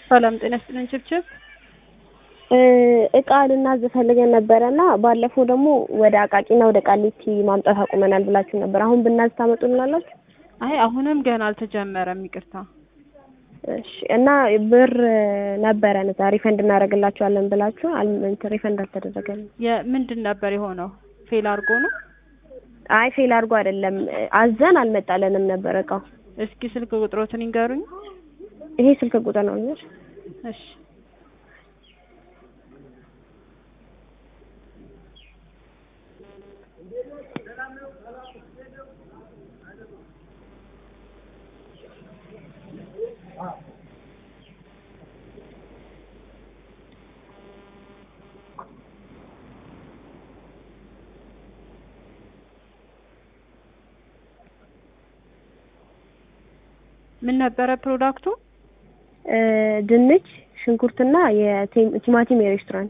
ሰላም ጤና ይስጥልኝ ችብችብ እቃ ልናዝ ፈልገን ነበርና ባለፈው ደግሞ ወደ አቃቂና ወደ ቃሊቲ ማምጣት አቁመናል ብላችሁ ነበር። አሁን ብናዝ ታመጡልናላችሁ? አይ አሁንም ገና አልተጀመረም ይቅርታ። እሺ እና ብር ነበረን እዛ ሪፈንድ እናደርግላችኋለን ብላችሁ ሪፈንድ አልተደረገልንም። ምንድን ነበር የሆነው? ፌል አድርጎ ነው? አይ ፌል አድርጎ አይደለም አዘን አልመጣለንም ነበር እቃው። እስኪ ስልክ ቁጥሮትን ይንገሩኝ። ይሄ ስልክ ቁጥር ነው አይደል? እሺ ምን ነበረ ፕሮዳክቱ? ድንች፣ ሽንኩርትና የቲማቲም የሬስቶራንት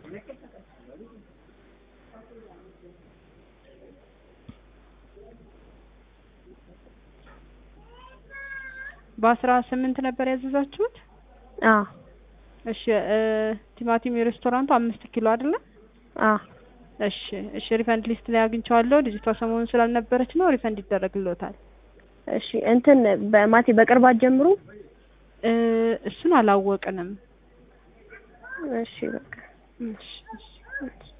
በ18 ነበር ያዘዛችሁት? አዎ። እሺ ቲማቲም የሬስቶራንቱ 5 ኪሎ አይደለ? አዎ። እሺ ሪፈንድ ሊስት ላይ አግኝቻለሁ። ልጅቷ ሰሞኑን ስላልነበረች ነው ሪፈንድ ይደረግልዎታል። እሺ እንትን በቅርባት ጀምሩ። እሱን አላወቅንም። እሺ በቃ እሺ